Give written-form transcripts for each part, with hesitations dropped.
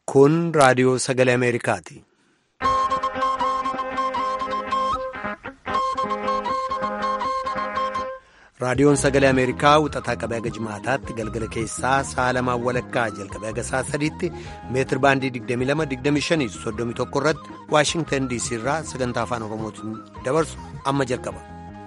Kun raadiyoo sagalee Ameerikaati. Raadiyoon sagalee Ameerikaa wixataa qabee haga jimaataatti galgala keessaa sa'a lamaan walakkaa jalqabee haga sa'a sadiitti meetir baandii 22-25-31 irratti Waashingtan DC irraa sagantaa afaan Oromootiin dabarsu amma jalqaba.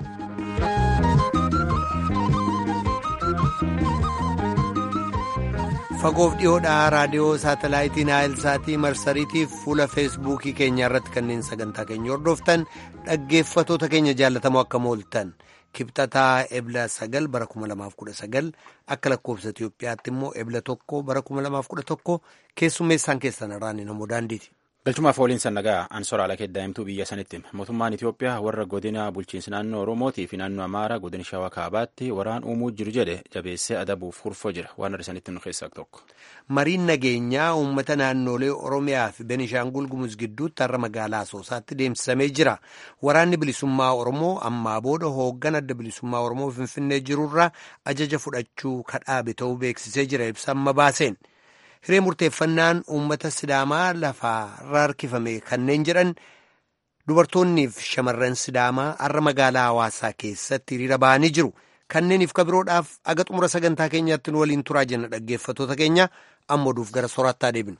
Fagoof dhiyoodhaa raadiyoo saatalaayitii Naayilsaatii marsariitiif fuula feesbuukii keenya irratti kanneen sagantaa keenya hordoftan dhaggeeffatoota keenya jaallatamoo akka mooltan. Kibxataa ebla 9 bara 2019 akka lakkoofsa Itiyoophiyaatti immoo ebla 1 bara 2011 keessummeessaan keessan irraan namoo daandiiti. Galchumaaf waliin sannagaa Ansoora Alakee daa'imtuu biyya sanitti mootummaan Itiyoophiyaa warra godina bulchiinsa naannoo Oromootii fi naannoo Amaaraa godina Shawaa Kaabaatti waraan uumuu jiru jedhe jabeessee adabuuf hurfoo jira waan hir'isanitti nu keessaa tokko. Mariin nageenyaa uummata naannolee Oromiyaa fi Benishaangul Gumuz gidduutti har'a magaalaa Asoosaatti deemsisamee jira. Waraanni bilisummaa Oromoo ammaa booda hooggan adda bilisummaa Oromoo Finfinnee jirurraa ajaja fudhachuu kadhaabe ta'uu beeksisee jira ibsa amma baaseen. Hiree murteeffannaan uummata Sidaamaa lafaa harkifame kanneen jedhan dubartoonniif shamarran Sidaamaa har'a magaalaa Hawaasaa keessatti hiriira ba'anii jiru. Kanneeniif kabiroodhaaf aga xumura sagantaa keenyaatti nu waliin turaa jenna dhaggeeffatoota keenya amma oduuf gara soorattaa deebinu.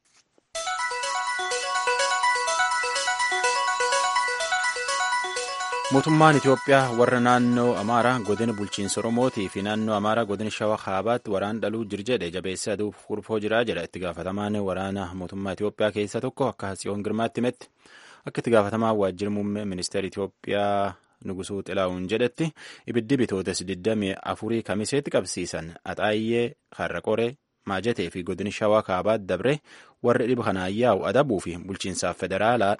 Mootummaan Itiyoophiyaa warra naannoo Amaaraa godina bulchiinsa Oromootii fi naannoo Amaaraa godina Shawaa Kaabaatti waraan dhaluu jiru jedhe jabeessee aduuf hurfoo jiraa jedha itti gaafatamaan waraana mootummaa Itiyoophiyaa keessaa tokko akka Hatsiyoon Girmaatti himetti akka itti gaafatamaan waajjira muummee ministeera Itiyoophiyaa Nugusuu Xilaa'uun jedhetti ibiddi bitootes 24 kamiseetti qabsiisan Axaayyee Harraqoree Maajatee fi godina Shawaa Kaabaatti dabre warri dhiba kanaan yaa'u adabuu fi bulchiinsaaf federaalaa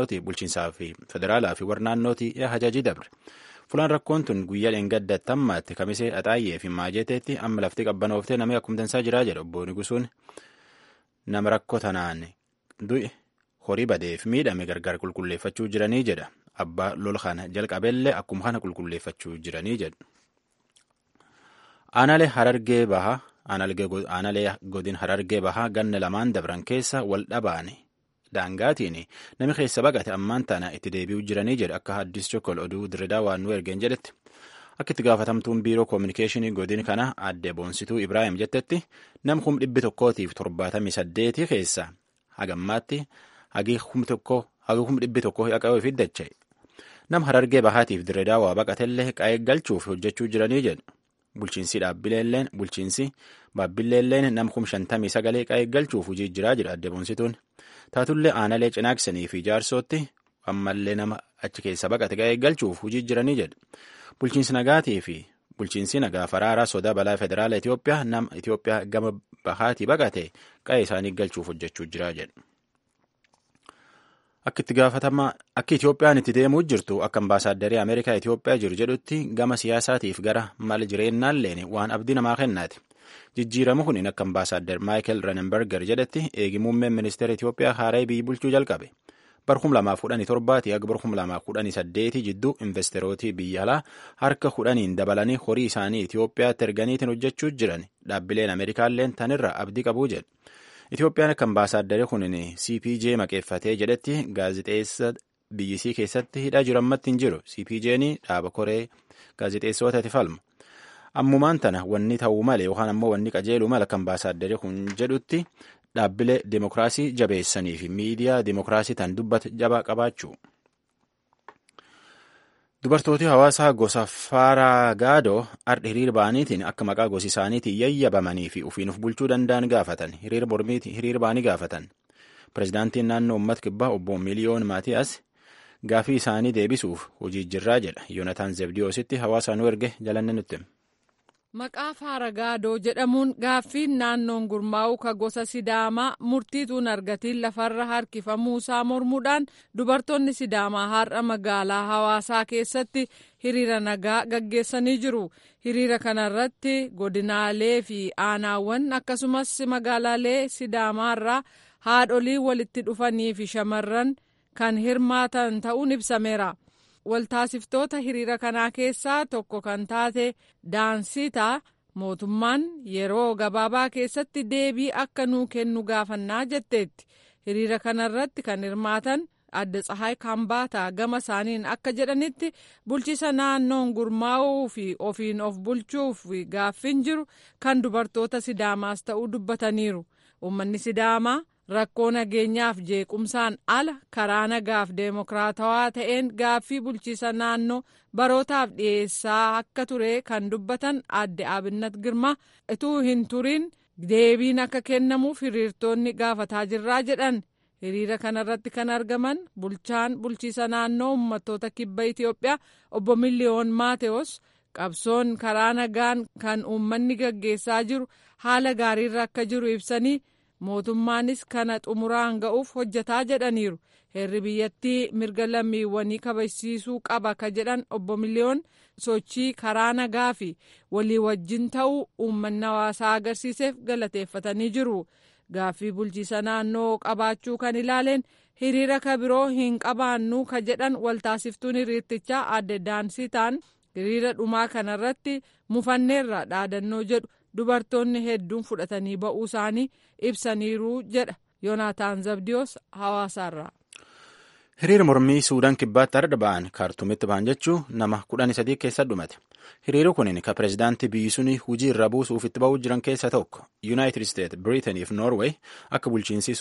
fi warra naannootii hajajii dabre. Fulaan rakkoon tun guyyaa dheengaddaatti ammaatti kamisee Axaayyee fi Maajateetti amma lafti qabbanooftee namni akkumtansaa jiraa jedha obbo Nugusuun nama rakkoo tanaan du'e horii badeef miidhame gargar qulqulleeffachuu jiranii jedha. Abbaa lol kana jalqabeellee akkuma kana qulqulleeffachuu jiranii jedhu. Aanaalee godin Harargee Bahaa ganna lamaan dabran keessa wal dhabaane daangaatiin namni keessa baqate ammaan tana itti deebi'uu jiranii jedha akka Haddis Chokkol oduu Dirredaa waan nu ergeen jedhetti. Akka itti gaafatamtuun biiroo koominikeeshinii godin kana aadde Boonsituu Ibraahim jettetti nam 178 keessa hagammaatti hagi 100 haqawee fi dacha'e. Nam Harargee Bahaatiif Dirredaa waa baqatellee qa'ee galchuuf hojjechuu jiranii jedha. Bulchiinsi baabbileelleen nam 59 qa'ee galchuuf hojii jiraa jedha aadde Boonsituun. Taatullee aanaalee cinaaksanii fi jaarsootti ammallee nama achi keessa baqate qa'ee galchuuf hojii jiranii jedha. Bulchiinsi nagaatii fi bulchiinsi nagaa faraaraa sodaa balaa federaala Itiyoophiyaa nama Itiyoophiyaa gama bahaatii baqate qa'ee isaanii galchuuf hojjechuu jiraa jedha. Akka Itiyoophiyaan itti deemuu jirtu akka ambaasaadarrii Ameerikaa Itiyoophiyaa jiru jedhutti gama siyaasaatiif gara mal jireennaalleen waan abdii namaa kennaati. Jijjiiramu kun akka ambaasaaddar Maayikel Renenberger jedhetti eegi muummeen ministeera Itiyoophiyaa haaraa biyyi bulchuu jalqabe. Bara 2017 hanga bara 2018 jidduu investeerootii biyya alaa harka 10 dabalanii horii isaanii Itiyoophiyaatti erganiitiin hojjechuu jiran dhaabbileen Ameerikaalleen tanirra abdii qabuu jedhu. Itiyoophiyaan akka ambaasaaddari kun CPJ maqeeffatee jedhetti gaazexeessa biyyisii keessatti hidhaa jiru ammatti hin jiru. CPJ'n dhaaba koree gaazexeessootaati falmu. Ammumaan tana wanni ta'uu malee yookaan ammoo wanni qajeeluu mala akka ambaasaaddari kun jedhutti dhaabbilee dimokiraasii jabeessanii fi miidiyaa dimokiraasii tan dubbatu jabaa qabaachuu. Dubartooti hawaasaa gosa Faaragaadoo ardhi hiriira ba'aniitiin akka maqaa gosi isaaniitiin yayyabamanii fi ufiinuuf bulchuu danda'an gaafatan hiriira mormiitiin hiriira ba'anii gaafatan. Pireezidaantiin naannoo uummata kibbaa obbo Miliyoon Maatiyaas gaafii isaanii deebisuuf hojii jirraa jedha. Yoonataan Zebdiyoositti hawaasaa nu erge jalanne nutti. Maqaa Faaragaadoo jedhamuun gaaffiin naannoon gurmaa'u ka gosa Sidaamaa murtiituun argatiin lafarra harkifamuusaa mormuudhaan dubartoonni Sidaamaa har'a magaalaa Hawaasaa keessatti hiriira nagaa gaggeessanii jiru. Hiriira kanarratti godinaalee fi aanaawwan akkasumas magaalaalee Sidaamaarraa haadholii walitti dhufanii fi shamarran kan hirmaatan ta'uun ibsameera. Waltaasiftoota hiriira kanaa keessaa tokko kan taate Daansitaa mootummaan yeroo gabaabaa keessatti deebii akka nuu kennu gaafannaa jetteetti. Hiriira kanarratti kan hirmaatan adda Tsahaay Kaambaataa gama isaaniin akka jedhanitti bulchiisa naannoon gurmaa'uu fi ofiin of bulchuuf gaaffiin jiru kan dubartoota Sidaamaas ta'uu dubbataniiru. Uummanni Sidaamaa rakkoo nageenyaaf jeequmsaan ala karaa nagaaf deemokiraatawaa ta'een gaaffii bulchiisa naannoo barootaaf dhiyeessaa akka ture kan dubbatan adde Abinnat Girmaa utuu hin turin deebiin akka kennamuuf hiriirtonni gaafataa jirraa jedhan. Hiriira kanarratti kan argaman bulchaan bulchiisa naannoo uummattoota kibba Itoophiyaa obbo Miliyoon Maatewoos qabsoon karaa nagaan kan uummanni gaggeessaa jiru haala gaariirra akka jiru ibsanii mootummaanis kana xumuraan ga'uuf hojjetaa jedhaniiru. Heerri biyyattii mirga lammiiwwanii kabachiisuu qaba ka jedhan obbo Miliyoon sochii karaa nagaa fi walii wajjin ta'uu uummanni hawaasaa agarsiiseef galateeffatanii jiru. Gaaffii bulchiisa naannoo qabaachuu kan ilaaleen hiriira ka biroo hin qabaannu ka jedhan waltaasiftuun hiriirtichaa adde Daansii ta'an hiriira dhumaa kanarratti mufanneerra dhaadannoo jedhu dubartoonni hedduun fudhatanii ba'uu isaanii ibsaniiru jedha Yoonaataan Zabdiyoos hawaasaarraa. Hiriira mormii Suudaan kibbaatti arda ba'an kaartuumitti ba'an jechuun nama 13 keessa dhumate. Hiriirri kun ka pireezidaantii biyyi suni hujii irra buusuuf itti ba'uu jiran keessa tokko. Yuunaayitid Isteet, Biriitanii fi Noorweey akka bulchiinsi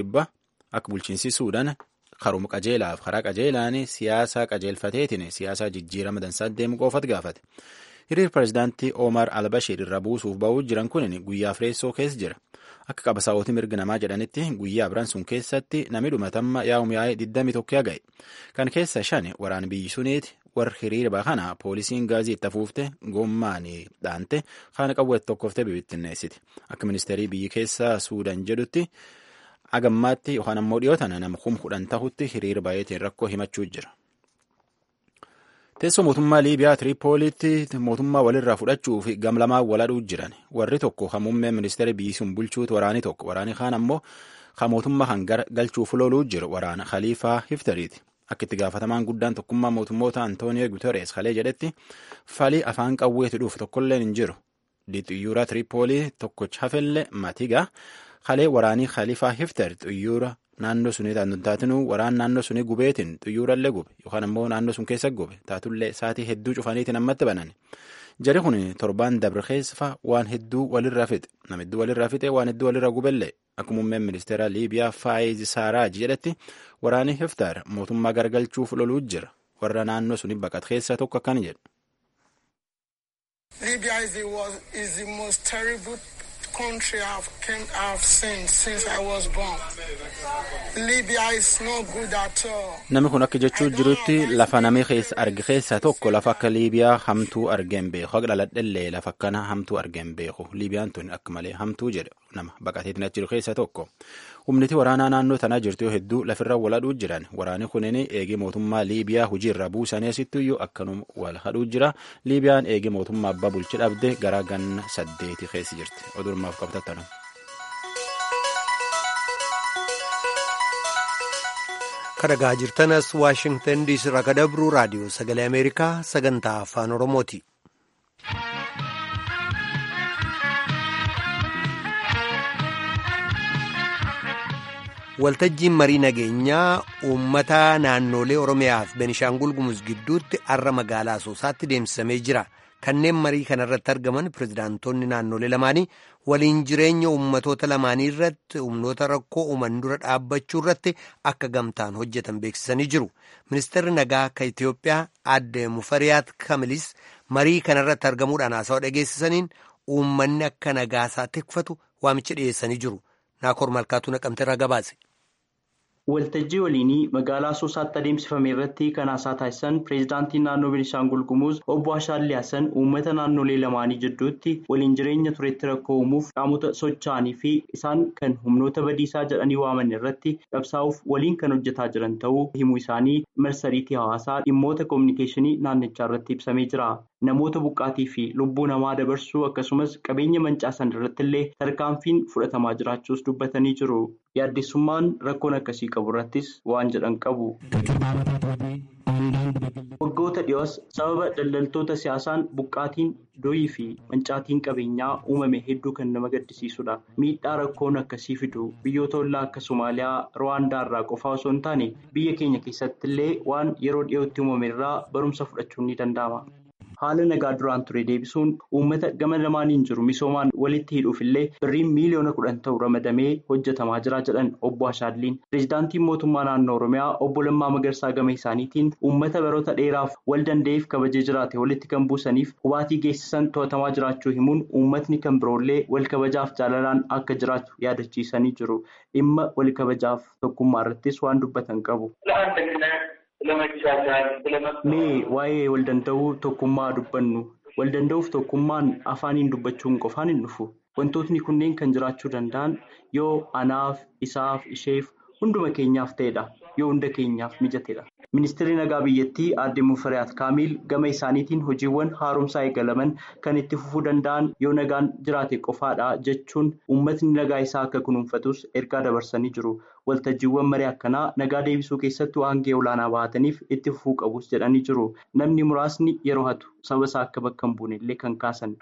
Suudaan karuma qajeelaaf karaa qajeelaan siyaasa qajeelfateetiin siyaasa jijjiirama dansaa deemu qofaatti gaafate. Hiriirri pireezidaantii Omar al-Bashir irra buusuuf ba'uu jiran kun guyyaa fireessoo keessa jira. Akka qabsaa'otii mirga namaa jedhanitti guyyaa biran sun keessatti namni dhumatamma yaa'ee 21 ga'e. Kan keessa 5 waraana biyyi suniiti. Warri hiriira kana poolisiin gaazii itti afuufte gommaan dhaante kana qawweetti tokkoftee bibittinneessiti. Akka ministeerii biyyi keessa Suudaan jedhutti agammaatti yookaan ammoo dhiyootan nama 10,000 tahutti hiriira baay'eetiin rakkoo himachuu jira. Teessoo mootummaa Liibiyaa Tiriipooliitti mootummaa walirraa fudhachuuf gamlamaa waladhuu jiran. Warri tokko kan muummee ministeera biyyi sun bulchuutu waraani tokko. Waraani kaan ammoo kan mootummaa kan galchuuf loluu jiru waraana Khaliifaa Hiftariiti. Akka itti gaafatamaan guddaan tokkummaa mootummoota Antooniyo Guteres kalee jedhetti falii afaan qawweetu dhufu tokkollee hin jiru. Xiyyaara Tiriipoolii tokkocha hafellee Matigaa kalee waraanii Khaliifaa Hiftar xiyyaara naannoo sunii taatinu waraan naannoo sunii gubeetiin xiyyaarallee gube yookaan ammoo naannoo sun keessa gube taatullee saatii hedduu cufaniitiin ammatti banan. Jari kun torbaan dabre keessa waan hedduu walirraa fixe. Nama hedduu walirraa fixe waan hedduu walirraa gubellee. Akka muummeen ministeera Liibiyaa Faayiz Saaraaj jedhetti waraanni Hiftar mootummaa gargalchuuf loluu jira. Warra naannoo suni baqat keessaa tokko akkan jedhu. Libya is the most terrible country I've seen since I was born. Libya is not good at all. Namni kun akka jechuu jirutti lafa namni keessa arge keessaa tokko lafa akka Liibiyaa hamtuu argeen beeku. Haqa dhaladhellee lafa akkana hamtuu argeen beeku. Liibiyaan tun akka malee hamtuu jedhu nama baqateetiin achi jiru keessaa tokko. Humniti waraanaa naannoo tanaa jirtu yoo hedduu lafirra waladhuu jiran. Waraanni kunin eegee mootummaa Liibiyaa hojiirra buusanii asittuyyuu akkanuma wal hadhuu jira. Liibiyaan eegee mootummaa abbaa bulchi dhabde garaa ganna 8 keessa jirti. Odurmaaf qabatattanu. Kadhagaa jirtanas Waashingtan DC irraa kadabru raadiyoo sagalee Ameerikaa sagantaa afaan Oromooti. Waltajjiin marii nageenyaa uummata naannolee Oromiyaa fi Benishaangul Gumuz gidduutti har'a magaalaa Asoosaatti deemsifamee jira. Kanneen marii kanarratti argaman pirezidaantonni naannolee lamaanii waliin jireenya uummatoota lamaanii irratti humnoota rakkoo uuman dura dhaabbachuu irratti akka gamtaan hojjetan beeksisanii jiru. Ministeerri nagaa akka Itoophiyaa aadde Mufariyaat Kamilis marii kanarratti argamuudhaan haasawaa dhageessisaniin uummanni akka nagaasaa tikfatu waamicha dhiyeessanii jiru. Naakoor Malkaatuu Naqamteerraa gabaase. Waltajjii waliinii magaalaa Asoosaatti adeemsifame irratti kan haasaa taasisan pireezidaantiin naannoo Benishaangul Gumuz obbo Ashaallee Hasan uummata naannolee lamaanii jidduutti waliin jireenya turetti rakkoo uumuuf qaamota socho'anii fi isaan kan humnoota badiisaa jedhanii waaman irratti qabsaa'uuf waliin kan hojjetaa jiran ta'uu himuu isaanii marsariitii hawaasaa dhimmoota koominikeeshinii naannichaa irratti ibsamee jira. Namoota buqqaatii fi lubbuu namaa dabarsuu akkasumas qabeenya mancaasan irratti illee tarkaanfiin fudhatamaa jiraachuus dubbatanii jiru. Yaaddessummaan rakkoon akkasii qabu irrattis waan jedhan qabu. Waggoota dhiyoos sababa daldaltoota siyaasaan buqqaatiin doyii fi mancaatiin qabeenyaa uumame hedduu kan nama gaddisiisudha. Miidhaa rakkoon akkasii fidu biyyoota ollaa akka Somaaliyaa, Ruwaandaa irraa qofaa osoo hin taane biyya keenya keessatti illee waan yeroo dhiyootti uumame irraa barumsa fudhachuun ni danda'ama. Haala nagaa duraan ture deebisuun uummata gama lamaaniin jiru misoomaan walitti hidhuuf illee birriin miliyoona 10 ta'u ramadamee hojjetamaa jira jedhan obbo Ashaadliin. Pireezidaantiin mootummaa naannoo Oromiyaa obbo Lammaa Magarsaa gama isaaniitiin uummata baroota dheeraaf wal danda'eef kabajee jiraate walitti kan buusaniif hubaatii geessisan to'atamaa jiraachuu himuun uummatni kan biroollee wal kabajaaf jaalalaan akka jiraatu yaadachiisanii jiru. Dhimma wal kabajaaf tokkummaa irrattis waan dubbatan qabu. Mee waa'ee wal danda'uu tokkummaa dubbannu. Wal danda'uuf tokkummaan afaaniin dubbachuun qofaan hin dhufu. Wantootni kunneen kan jiraachuu danda'an yoo anaaf, isaaf, isheef hunduma keenyaaf ta'edha. Yoo hunda keenyaaf mijatedha. Ministeerri nagaa biyyattii aadde Mufariyaat Kaamil gama isaaniitiin hojiiwwan haaromsaa eegalaman kan itti fufuu danda'an yoo nagaan jiraate qofaadha jechuun uummatni nagaa isaa akka kunuunfatus ergaa dabarsanii jiru. Waltajjiiwwan marii akkanaa nagaa deebisuu keessatti waan gahee olaanaa bahataniif itti fufuu qabus jedhanii jiru. Namni muraasni yeroo hatu saba isaa akka bakka hin buune illee kan kaasan.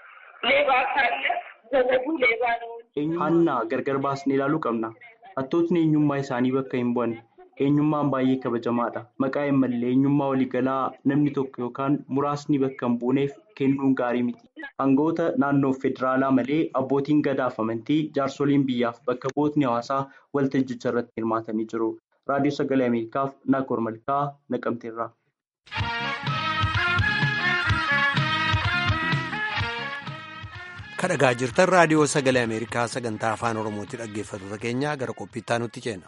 Hannaa gargar baasnee ilaaluu qabna. Hattootni eenyummaa isaanii bakka hin bu'an. Eenyummaan baay'ee kabajamaadha. Maqaa hin malle eenyummaa waliigalaa namni tokko yookaan muraasni bakka hin buuneef kennuun gaarii miti. Aangawoota naannoo federaalaa malee abbootiin gadaa fi amantii jaarsoliin biyyaaf bakka bu'ootni hawaasaa waltajjicha irratti hirmaatanii jiru. Raadiyoo Sagalee Ameerikaaf Naakoor Malkaa Naqamteerraa. Kadhagaa jirtan raadiyoo Sagalee Ameerikaa sagantaa afaan Oromootti dhaggeeffattoota keenya gara qophiittaa nutti ceena.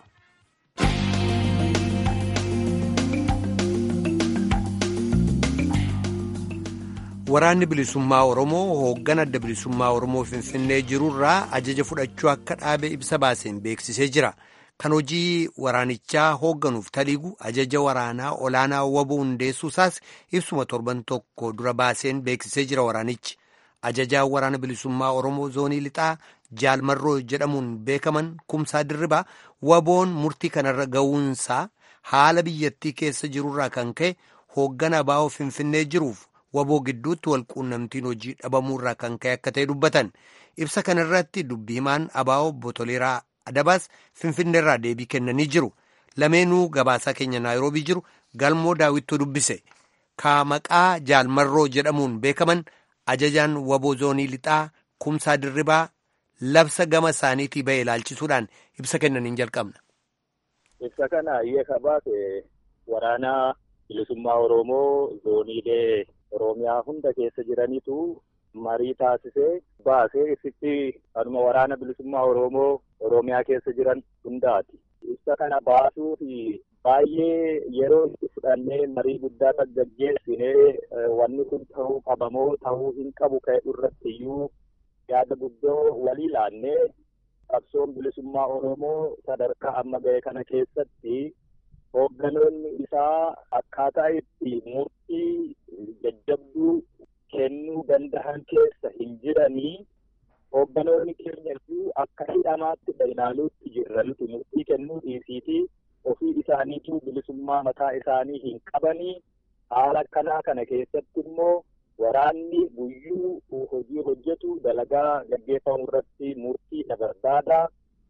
Waraanni bilisummaa Oromoo hoogganaa adda bilisummaa Oromoo Finfinnee jirurraa ajaja fudhachuu akka dhaabe ibsa baaseen beeksisee jira. Kan hojii waraanichaa hoogganuuf taliigu ajaja waraanaa olaanaa waboo hundeessuusaas ibsuma torban tokko dura baaseen beeksisee jira waraanichi. Ajajaa waraana bilisummaa Oromoo zoonii lixaa Jaalmarroo jedhamuun beekaman Kumsaa Dirribaa waboon murtii kanarra ga'uunsaa haala biyyattii keessa jirurraa kan ka'e hoogganaa baa'oo Finfinnee jiruuf waboo gidduutti walquunnamtiin hojii dhabamuurraa kan ka'e akka ta'e dubbatan. Ibsa kanarratti dubbii himaan abaa'oo obbo Toleeraa Adabaas Finfinneerraa deebii kennanii jiru. Lameenuu gabaasaa keenya Naayiroobii jiru Galmoo Daawwittoo dubbise. Ka maqaa Jaalmarroo jedhamuun beekaman ajajaan waboo zoonii lixaa Kumsaa Dirribaa labsa gama isaaniitii ba'e ilaalchisuudhaan ibsa kennaniin jalqabna. Ibsa kana hiika baase waraana bilisummaa Oromoo zooniilee Oromiyaa hunda keessa jiranitu marii taasisee baasee ibsitti kanuma waraana bilisummaa Oromoo Oromiyaa keessa jiran hundaati. Ibsa kana baasuu fi baay'ee yeroo itti fudhannee marii guddaa gaggeessinee wanni kun ta'uu qabamoo ta'uu hin qabu ka'e irratti iyyuu yaada guddoo walii laannee qabsoon bilisummaa Oromoo sadarkaa amma ga'e kana keessatti hoogganoonni isaa akkaataa itti murtii jajjabduu kennuu danda'an keessa hin jiranii hoogganoonni keenya akka hidhamaatti ilaaluutti jiranitu murtii kennuu dhiisiitii ofii isaaniitu bilisummaa mataa isaanii hin qabanii haala akkanaa kana keessatti immoo waraanni guyyuu hojii hojjetu dalagaa gaggeeffamu irratti murtii barbaada.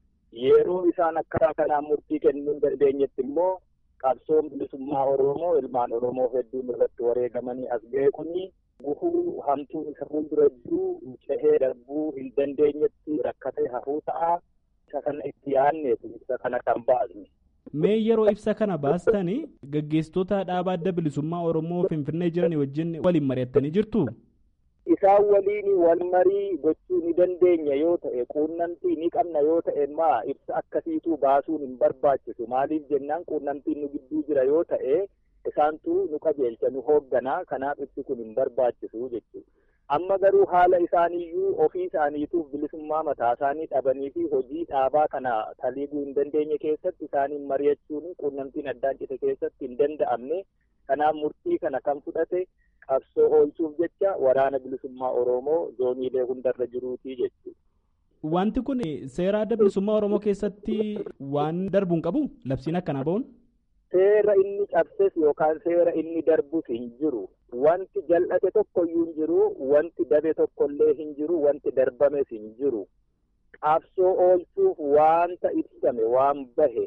Yeroo isaan akkaataa kanaan murtii kennuu hin dandeenyetti immoo qabsoon bilisummaa Oromoo ilmaan Oromoo hedduun irratti wareegamanii as ga'e kuni guhuu hamtuun isa fuuldura jiru cehee darbuu hin dandeenyetti rakkatee hafuu ta'a. Isa kana itti yaadneetu isa kana kan baasne. Mee yeroo ibsa kana baastanii gaggeessitoota dhaabaa adda bilisummaa Oromoo Finfinnee jiran wajjin waliin mari'attanii jirtu? Isaan waliin wal marii gochuu ni dandeenya yoo ta'e quunnamtii ni qabna yoo ta'e ibsa akkasiitu baasuun hin barbaachisu. Maaliif jennaan quunnamtiin nu gidduu jira yoo ta'e isaantu nu qajeelcha nu hoogganaa kanaaf ibsi kun hin barbaachisu jechuudha. Amma garuu haala isaaniiyyuu ofii isaaniituuf bilisummaa mataa isaanii dhabanii fi hojii dhaabaa kana taliiguu hin dandeenye keessatti isaaniin mari'achuun quunnamtiin addaan cite keessatti hin danda'amne. Kanaaf murtii kana kan fudhate qabsoo oolchuuf jecha waraana bilisummaa Oromoo zooniilee hundarra jiruutii jechuudha. Wanti kun seera adda bilisummaa Oromoo keessatti waan darbu hin qabu? Labsiin akkanaa ba'uun? Seera inni cabses yookaan seera inni darbus hin jiru. wanti jal'ate tokkoyyuu hin jiru, wanti dabe tokkollee hin jiru, wanti darbames hin jiru. Qabsoo oolchuuf waanta ibsame waan bahe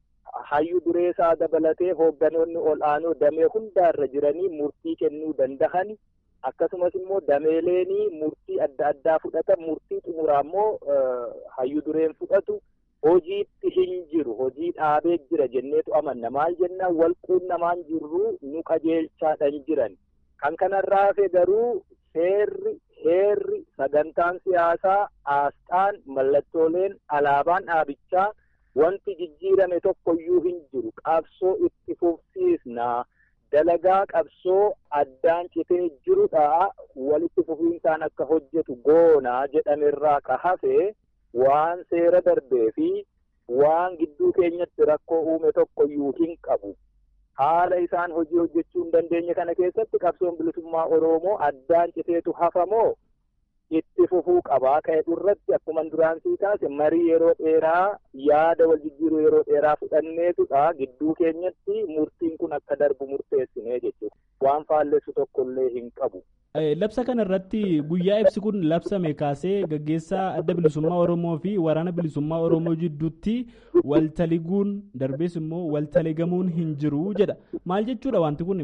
hayyu dureessaa dabalatee hoogganoonni ol'aanoo damee hundaarra jiranii murtii kennuu danda'an, akkasumas immoo dameeleenii murtii adda addaa fudhatan, murtii xumuraa immoo hayyu dureen fudhatu hojiitti hin jiru, hojii dhaabee jira jenneetu amanna. Maal jennaan wal quunnamaan jirru nu qajeelchaadhaan jiran. Kan kanarraa hafe garuu seerri, heerri, sagantaan siyaasaa, aasxaan, mallattooleen, alaabaan dhaabichaa wanti jijjiirame tokkoyyuu hin jiru. Qabsoo itti fufsiisna. Dalagaa qabsoo addaan citee jirudha. Walitti fufiinsaan akka hojjetu goona jedhamerraa ka hafe waan seera darbee fi waan gidduu keenyatti rakkoo uume tokkoyyuu hin qabu. Haala isaan hojii hojjechuu hin dandeenye kana keessatti qabsoon bilisummaa Oromoo addaan citeetu hafamoo itti fufuu qabaa. Ka'e irratti akkuma duraan sii taase marii yeroo dheeraa, yaada wal jijjiiruu yeroo dheeraa fudhanneetudha. Gidduu keenyatti murtiin kun akka darbu murteessinee jechuudha. Waan faallessu tokkollee hin qabu. Labsa kana irratti guyyaa ibsi kun labsame kaasee gaggeessaa adda bilisummaa Oromoo fi waraana bilisummaa Oromoo jidduutti waltaliguun darbees immoo waltaligamuun hin jiru jedha. Maal jechuudha wanti kun?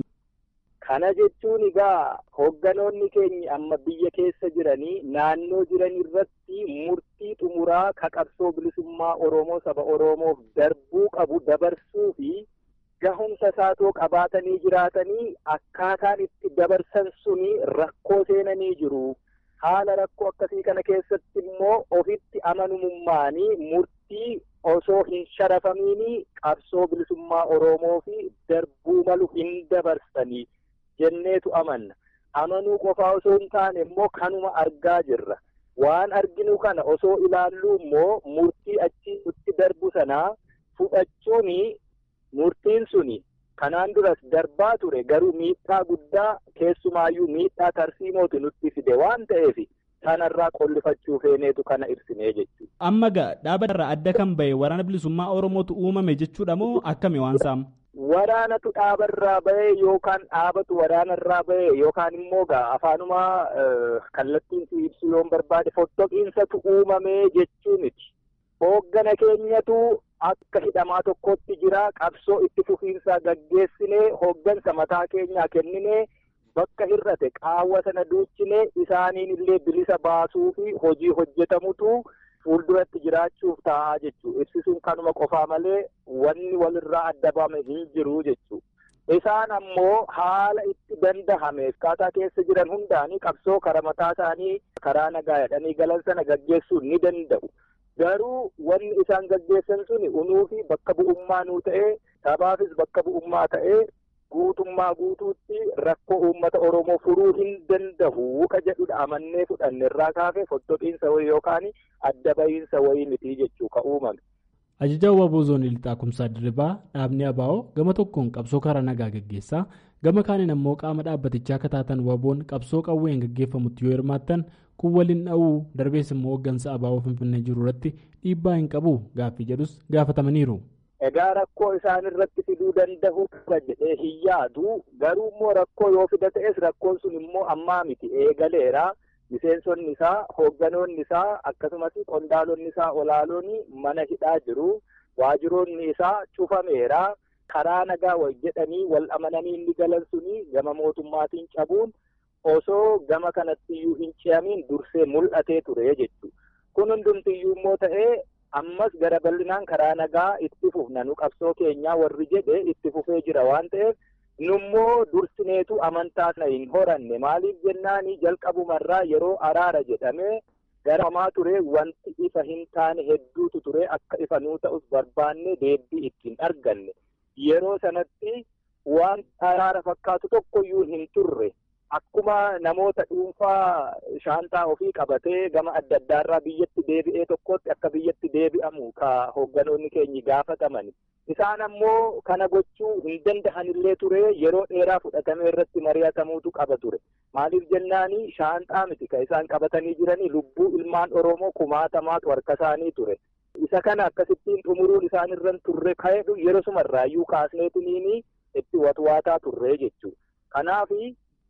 Kana jechuun egaa hoogganoonni keenya amma biyya keessa jiranii naannoo jiran irratti murtii xumuraa ka qabsoo bilisummaa Oromoo saba Oromoof darbuu qabu dabarsuu fi gahumsa isaatoo qabaatanii jiraatanii akkaataan itti dabarsan suni rakkoo seenanii jiru. Haala rakkoo akkasii kana keessatti immoo ofitti amanamummaanii murtii osoo hin sharafamiini qabsoo bilisummaa Oromoo fi darbuu malu hin dabarsanii jenneetu amanna. Amanuu qofaa osoo hin taane immoo kanuma argaa jirra. Waan arginu kana osoo ilaalluu immoo murtii achi itti darbu sanaa fudhachuuni. Murtiin suni kanaan duras darbaa ture, garuu miidhaa guddaa keessumaayyuu miidhaa tarsiimootu nutti fide waan ta'eef sanarraa qollifachuu feeneetu kana ibsinee jechuudha. Amma dhaabatarraa adda kan bahe waraana bilisummaa Oromootu uumame jechuudha moo akkami waan saama? Waraanatu dhaabarraa bahe yookaan dhaabatu waraanarraa bahe yookaan immoo afaanuma kallattiin si ibsu yoon barbaade fottoqiinsatu uumame jechuu miti. Hooggana keenyatu akka hidhamaa tokkotti jira. Qabsoo itti fufiinsaa gaggeessinee hooggansa mataa keenyaa kenninee bakka hir'ate qaawwa sana duuchinee isaaniin illee bilisa baasuu fi hojii hojjetamutu fuulduratti jiraachuuf ta'a jechuudha. Ibsisuun kanuma qofaa malee wanni walirraa adda bahame hin jiru jechuudha. Isaan ammoo haala itti dandahame akkaataa keessa jiran hundaanii qabsoo karaa mataa isaanii karaa nagaa jedhanii galan sana gaggeessuu ni danda'u. Garuu wanni isaan gaggeessan suni unuu fi bakka bu'ummaa nuu ta'ee sabaafis bakka bu'ummaa ta'ee guutummaa guutuutti rakkoo uummata Oromoo furuu hin danda'u ka jedhudha amannee fudhanne irraa kaafee fottoqiinsa wayii yookaan adda bahiinsa wayii miti jechuu ka uumame. Ajajaa Waaboo Zoonii Lixaa Kumsaa Dirribaa dhaabni ABO gama tokkoon qabsoo karaa nagaa gaggeessaa gama kaaniin ammoo qaama dhaabbatichaa akka taatan Waaboon qabsoo qawween gaggeeffamutti yoo hirmaattan kun waliin dha'uu darbees immoo hooggansa ABO Finfinnee jiru irratti dhiibbaa hin qabu gaaffii jedhus gaafatamaniiru. Egaa rakkoo isaan irratti fiduu danda'u qaba jedhee hin yaadu. Garuu immoo rakkoo yoo fida ta'es rakkoon sun immoo ammaa miti eegaleera. Miseensonni isaa, hoogganoonni isaa akkasumas qondaalonni isaa olaaloonni mana hidhaa jiru. Waajiroonni isaa cufameera. Karaa nagaa wal jedhanii wal amananii inni galan suni gama mootummaatiin cabuun osoo gama kanattiyyuu hin ce'amiin dursee mul'atee ture jechuudha. Kun hundumtiyyuu immoo ta'ee ammas gara bal'inaan karaa nagaa itti fufna nu qabsoo keenyaa warri jedhe itti fufee jira waan ta'eef nummoo dursineetu amantaa sana hin horanne. Maaliif jennaanii jalqabumarraa yeroo araara jedhamee gara hamaa ture wanti ifa hin taane hedduutu ture akka ifa nuu ta'us barbaanne deebii ittiin arganne. Yeroo sanatti waan araara fakkaatu tokkoyyuu hin turre. Akkuma namoota dhuunfaa shaantaa ofii qabatee gama adda addaarraa biyyatti deebi'ee tokkotti akka biyyatti deebi'amu ka hoogganoonni keenyi gaafataman. Isaan ammoo kana gochuu hin danda'anillee ture yeroo dheeraa fudhatamee irratti mari'atamuutu qaba ture. Maaliif jennaanii shaantaa miti ka isaan qabatanii jiranii lubbuu ilmaan Oromoo kumaatamaatu harka isaanii ture. Isa kana akkasittiin xumuruun isaan irran turre ka'edhu yeroo sumarraayyuu kaasneetiniini itti watwaataa turre jechuudha. Kanaafi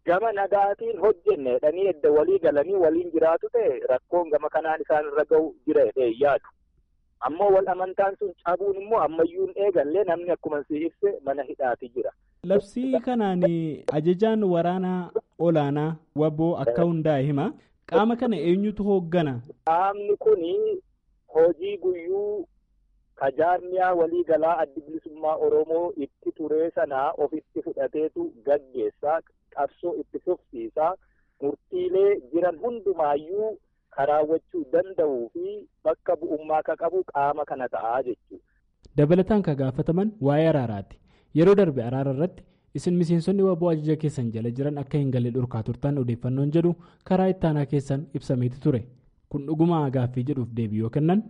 gama nagaatiin hojjenne jedhanii edda walii galanii waliin jiraatu ta'e rakkoon gama kanaan isaan irra ga'u jira jedhee yaadu. Ammoo wal amantaan sun cabuun immoo ammayyuu hin eegallee namni akkuma si ibse mana hidhaati jira. Labsii kanaan ajajaan waraanaa olaanaa waboo akka hundaa'e hima. Qaama kana eenyutu hooggana? Qaamni kuni hojii guyyuu kajaarmiyaa waliigalaa addi bilisummaa Oromoo itti ture sanaa ofitti fudhateetu gaggeessaa, qabsoo itti fufsiisaa, murtiilee jiran hundumaayyuu karaawwachuu danda'uu fi bakka bu'ummaa ka qabu qaama kana ta'aa jechuudha. Dabalataan ka gaafataman waa'ee araaraati. Yeroo darbe araara irratti isin miseensonni waboo ajaja keessan jala jiran akka hin galle dhorkaa turtan odeeffannoon jedhu karaa ittaanaa keessan ibsameeti ture. Kun dhuguma gaaffii jedhuuf deebii yoo kennan?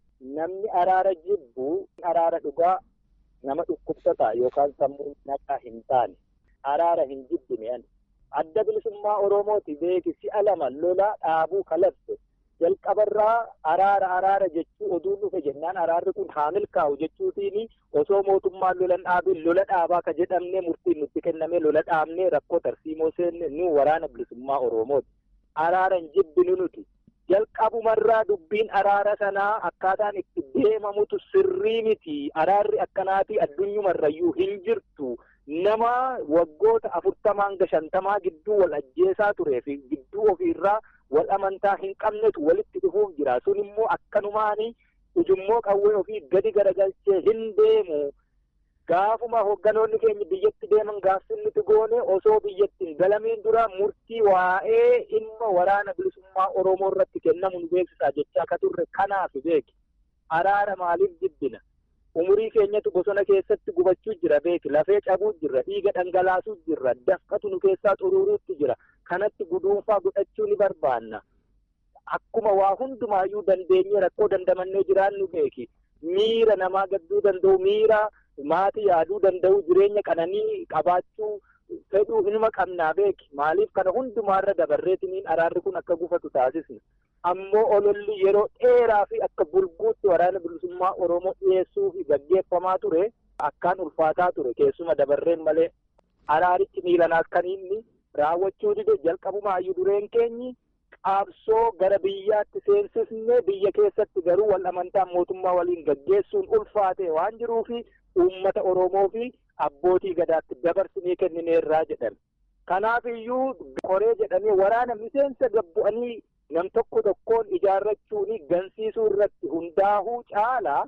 Namni araara jibbu araara dhugaa nama dhukkubsataa yookaan sammuu naqaa hin taane araara hin jibbine. Adda bilisummaa Oromooti beeki si'a lama lola dhaabuu kalabse jalqabarraa araara jechuu oduun dhufe jennaan araarri kun haa milkaa'u jechuutiin osoo mootummaan lolan dhaabin lola dhaabaa ka jedhamne murtiin nutti kenname lola dhaabnee rakkoo tarsiimoo seenne nu waraana bilisummaa Oromooti. Araara hin jibbinu nuti. Jalqabumarraa dubbiin araara sanaa akkaataan itti deemamutu sirrii miti. Araarri akkanaatii addunyumarrayyuu hin jirtu. Nama waggoota 40-50 gidduu wal ajjeesaa turee fi gidduu ofiirraa wal amantaa hin qabnetu walitti dhufuuf jira. Sun immoo akkanumaanii ujummoo qawwee ofii gadi garagalchee hin deemu. Gaafuma hogganoonni keenya biyyatti deeman gaafsinnitti goone osoo biyyatti hin galamiin dura murtii waa'ee dhimma waraana bilisummaa Oromoo irratti kennamu nu beeksisaa jechaa akka turre kanaaf beeki. Araara maaliif jibbina? Umurii keenyatu bosona keessatti gubachuu jira beeki. Lafee cabuu jira, dhiiga dhangalaasuu jira, dafqatu nu keessaa xuruuruutti jira. Kanatti guduunfaa godhachuu ni barbaanna. Akkuma waa hundumaayyuu dandeenye rakkoo dandamannee jiraannu beeki. Miira namaa gadduu danda'u, miira maatii yaaduu danda'u, jireenya qananii qabaachuu fedhuu hinuma qabnaa beeki. Maaliif kana hundumaarra dabarreetiniin araarri kun akka gufatu taasisne. Ammoo ololli yeroo dheeraa fi akka bulguutti waraana bilisummaa Oromoo dhiyeessuu fi gaggeeffamaa ture akkaan ulfaataa ture. Keessuma dabarreen malee araarichi miilanaa kan inni raawwachuu dide jalqabumaayyuu dureen keenyi qabsoo gara biyyaatti seensisne biyya keessatti garuu wal amantaan mootummaa waliin gaggeessuun ulfaate waan jiruufi uummata Oromoo fi abbootii gadaatti dabarsinee kennineerraa jedhan. Kanaafiyyuu koree jedhamee waraana miseensa gabbu'anii nam tokko tokkoon ijaarrachuun gansiisuu irratti hundaa'uu caalaa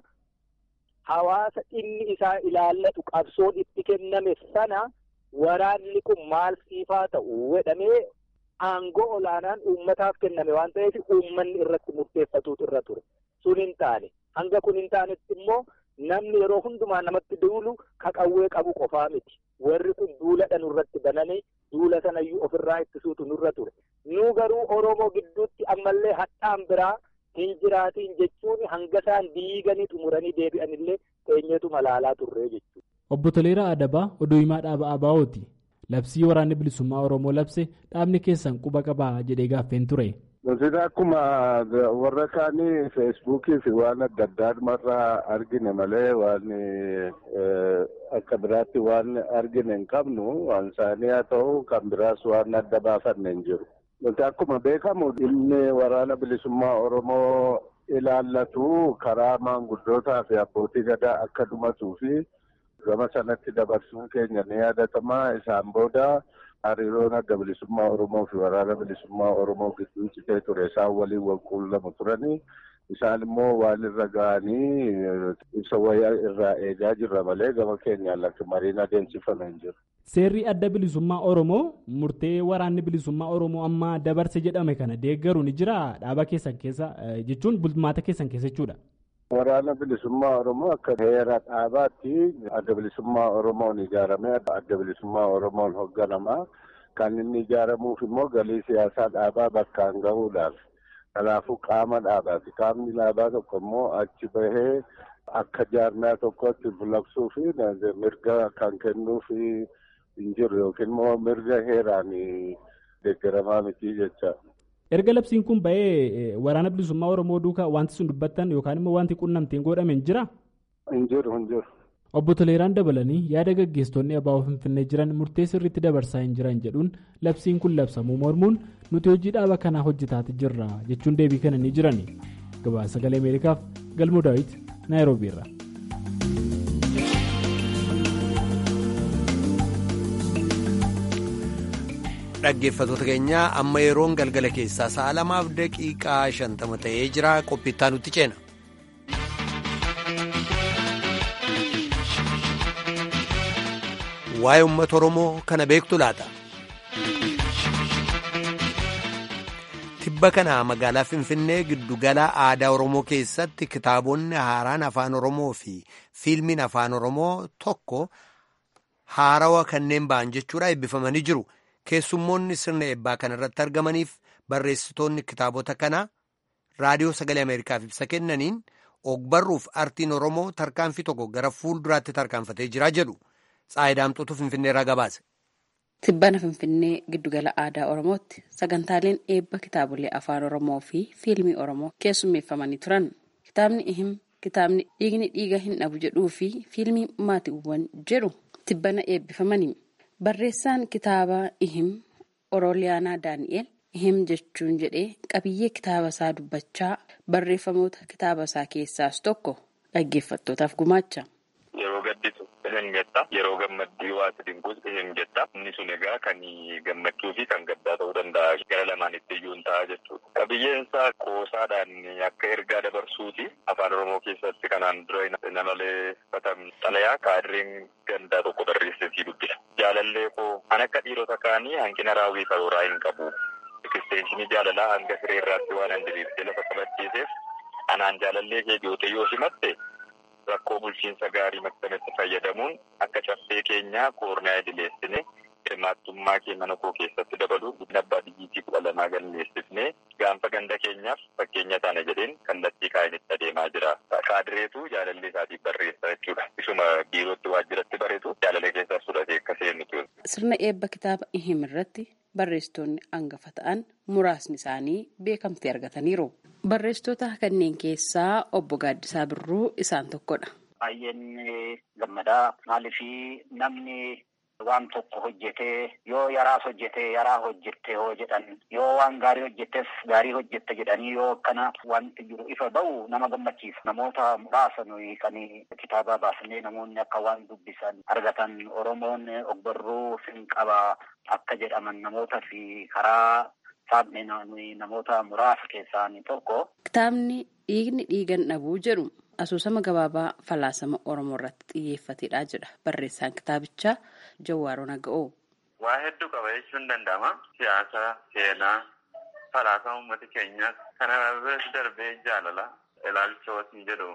hawaasa dhimmi isaa ilaallatu qabsoon itti kenname sana waraanni kun maal siifaa ta'u jedhamee aangoo olaanaan uummataaf kenname waan ta'eef uummanni irratti murteeffatuutu irra ture. Sun hin taane. Hanga kun hin taanetti immoo namni yeroo hundumaa namatti duulu ka qawwee qabu qofaa miti. Warri kun duuladha nurratti bananii duula sanayyuu ofirraa ittisuutu nurra ture. Nu garuu Oromoo gidduutti ammallee hadhaan biraa hin jiraatiin jechuun hanga isaan diiganii xumuranii deebi'anillee teenyeetu malaalaa turree jechuudha. Obbo Toleeraa Adabaa oduu himaa dhaaba ABO'ti. Labsii waraanni bilisummaa Oromoo labse dhaabni keessan quba qabaa jedhee gaaffeen ture. Nuti akkuma warra kaanii feesbuukii fi waan adda addaa argine malee waan akka biraatti waan argine hin qabnu. Waan isaanii haa ta'u kan biraas waan adda baafanne hin jiru. Nuti akkuma beekamu dhimmi waraana bilisummaa Oromoo ilaallatu karaa maanguddootaa fi abbootii gadaa akka dhumatuu fi gama sanatti dabarsuun keenya ni yaadatama. Isaan booda hariiroon adda bilisummaa Oromoo fi waraana bilisummaa Oromoo gidduu citee ture. Isaan waliin wal quunnamu turanii. Isaan immoo waan irra ga'anii ibsa wayyaa irraa eegaa jirra malee gama keenyaan lakki mariin adeemsifame hin jiru. Seerri adda bilisummaa Oromoo murtee waraanni bilisummaa Oromoo amma dabarse jedhame kana deeggaru ni jira dhaaba keessan keessa jechuun bulmaata keessan keessa jechuudha. Waraana bilisummaa Oromoo akka heera dhaabaatti adda bilisummaa Oromoon ijaaramee adda bilisummaa Oromoon hoogganamaa kan inni ijaaramuuf immoo galii siyaasaa dhaabaa bakkaan gahuudhaaf. Kanaafuu qaama dhaabaati. Qaamni dhaabaa tokko immoo achi bahee akka jaarmaa tokkotti bulaqsuu fi mirga kan kennuuf hin jiru yookiin immoo mirga heeraan deeggaramaa miti jecha. Erga labsiin kun bahee waraana bilisummaa Oromoo duukaa wanti sun dubbattan yookaan immoo wanti qunnamtiin godhame hin jira? Hin jiru. Obbo Toleeraan dabalanii yaada gaggeessitoonni ABO Finfinnee jiran murtee sirriitti dabarsaa hin jiran jedhuun labsiin kun labsamuu mormuun nuti hojii dhaaba kanaa hojjetaati jirra jechuun deebii kennanii jiran. Gabaasa Sagalee Ameerikaaf Galmoo Daawit Naayiroobiirra. Dhaggeeffattoota keenya amma yeroon galgala keessaa 2:50 ta'ee jira. Qophiittaa nutti ceena. Waa'ee uummata Oromoo kana beektu laata? Tibba kana magaalaa Finfinnee giddugala aadaa Oromoo keessatti kitaabonni haaraan afaan Oromoo fi fiilmiin afaan Oromoo tokko haarawaa kanneen ba'an jechuudha eebbifamanii jiru. Keessummoonni sirna eebbaa kana irratti argamaniif barreessitoonni kitaabota kana raadiyoo Sagalee Ameerikaaf ibsa kennaniin ogbarruuf artiin Oromoo tarkaanfii tokko gara fuulduraatti tarkaanfatee jira jedhu. Tsaayidaamtuutu Finfinneerraa gabaase. Tibbana Finfinnee giddugala aadaa Oromootti sagantaaleen eebba kitaabolee afaan Oromoo fi fiilmii Oromoo keessummeeffamanii turan. Kitaabni ihim kitaabni dhiigni dhiiga hin dhabu jedhuu fi fiilmii maatiiwwan jedhu tibbana eebbifamanii. Barreessaan kitaaba ihim Orooliyaanaa Daani'el ihim jechuun jedhee qabiyyee kitaaba isaa dubbachaa barreeffamoota kitaaba isaa keessaas tokko dhaggeeffattootaaf gumaacha. Yeroo gaddisu ihim jetta, yeroo gammaddii waati dinquus ihim jetta. Inni sun egaa kan gammachuu fi kan gaddaa ta'uu danda'a. Gara lamaanitti iyyuu hin ta'a jechuudha. Qabiyyeen isaa qoosaadhaan akka ergaa dabarsuuti. Afaan Oromoo keessatti kanaan dura namalee batam xalayaa kaadireen gandaa tokko barreessee dubbisa. Jaalallee koo kan akka dhiirota kaanii hanqina raawwii karooraa hin qabu. Ekstenshinii jaalalaa hanga siree irraatti waan hin diriirsee lafa qabachiiseef anaan jaalallee kee dhiyootee yoo simatte rakkoo bulchiinsa gaarii maxxanetti fayyadamuun akka caffee keenyaa koornaa idileessine hirmaattummaa kee mana koo keessatti dabaluun guddina abbaa biyyiitii 12 galmeessifnee gaanfa ganda keenyaaf fakkeenya taana jedheen kallattii kaa'initti adeemaa jira. Kaadireetu jaalallee isaatiif barreessa jechuudha. Isuma biirootti waajjiratti bareetu jaalallee keessaa fudhatee akka seenutu. Sirna eebba kitaaba ihim irratti barreessitoonni hangafa ta'an muraasni isaanii beekamtii argataniiru. Barreessitoota kanneen keessaa obbo Gaaddisaa Birruu isaan tokkodha. Baay'een gammadaa maaliif namni waan tokko hojjetee yoo yaraas hojjetee yaraa hojjette hoo jedhan yoo waan gaarii hojjettes gaarii hojjette jedhanii yoo akkana wanti jiru ifa ba'u nama gammachiisa. Namoota muraasa nuyi kan kitaaba baasnee namoonni akka waan dubbisan argatan Oromoon ogbarruu fin qaba akka jedhaman namoota fi karaa saabne namoota muraasa keessaa tokko. Kitaabni dhiigni dhiigan dhabuu jedhu asoosama gabaabaa falaasama Oromoo irratti xiyyeeffatedha jedha barreessaan kitaabichaa Jawwaaroo Naga'oo. Waa hedduu qaba jechuun danda'ama. Siyaasa, seenaa, falaasama uummata keenyaa kana irratti darbee jaalala ilaalcha wasii jedhu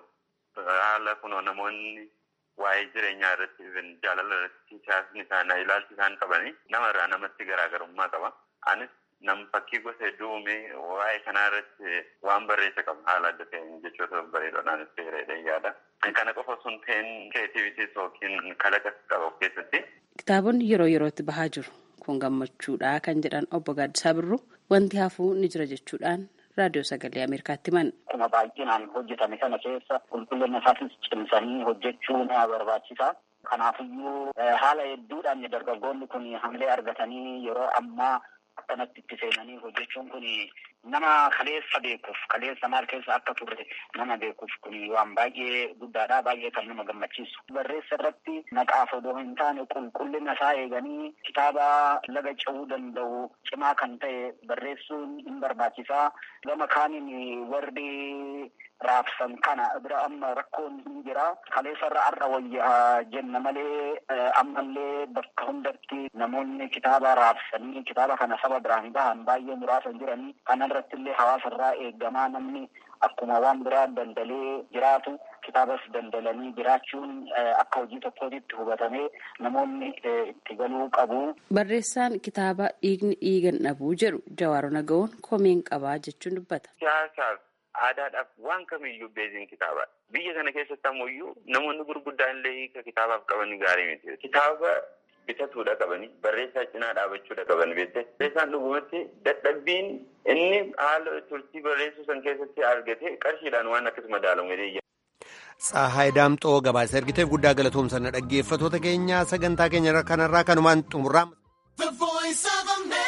haala kunoo namoonni waa'ee jireenyaa irratti jaalala irratti siyaasni isaanii ilaalchi isaan qabanii namarraa namatti garaagarummaa qaba. Anis nam fakkii gosa hedduu uumee waa'ee kanaa irratti waan barreessa qaba haala adda ta'een jechoota bareedoodhaan fayyadee yaada. Kana qofa sun ta'een kreativitii yookiin kalaqa qaba of keessatti. Kitaabonni yeroo yerootti bahaa jiru kun gammachuudha kan jedhan obbo Gaaddisaa Birruu wanti hafuu ni jira jechuudhaan raadiyoo Sagalee Ameerikaatti himan. Akkuma baay'inaan hojjetame kana keessa qulqullina isaatis cimsanii hojjechuu ni barbaachisa. Kanaafiyyuu haala hedduudhaan dargaggoonni kun hamilee argatanii yeroo ammaa akkanatti itti seenanii hojjechuun kun nama kaleessa beekuuf kaleessa maal keessa akka turre nama beekuuf kun waan baay'ee guddaadha. Baay'ee kan nama gammachiisu. Barreessa irratti naqaaf odoo hin taane qulqullina isaa eeganii kitaaba laga ce'uu danda'u cimaa kan ta'e barreessuun hin barbaachisaa. Gama kaaniin warri raabsan kana bira amma rakkoon hin jira. Kaleessa irra har'a wayyaa jenna malee ammallee bakka hundatti namoonni kitaaba raabsanii kitaaba kana saba biraan bahan baay'ee muraasa jiranii. Kana irratti illee hawaasa irraa eegamaa namni akkuma waan biraa daldalee jiraatu kitaabas daldalanii jiraachuun akka hojii tokkootti hubatamee namoonni itti galuu qabu. Barreessaan kitaaba dhiigni dhiigan dhabuu jedhu Jawwaaroo Naga'oon komeen qabaa jechuun dubbata. Siyaasaaf aadaadhaaf waan kamiyyuu beeziin kitaaba. Biyya kana keessatti ammoo namoonni gurguddaan illee hiika kitaabaaf qaban gaarii miti. Kitaaba bitatuudha qabanii barreessaa cinaa dhaabachuudha qaban beekte. Barreessaan dhugumatti dadhabbiin inni haala turtii barreessuu san keessatti argate qarshiidhaan waan akkasuma daalamu. Tsahaay Daamxoo gabaasa ergiteef guddaa galatoomsanna dhaggeeffatoota keenya sagantaa keenya kanarraa kanumaan xumurraa.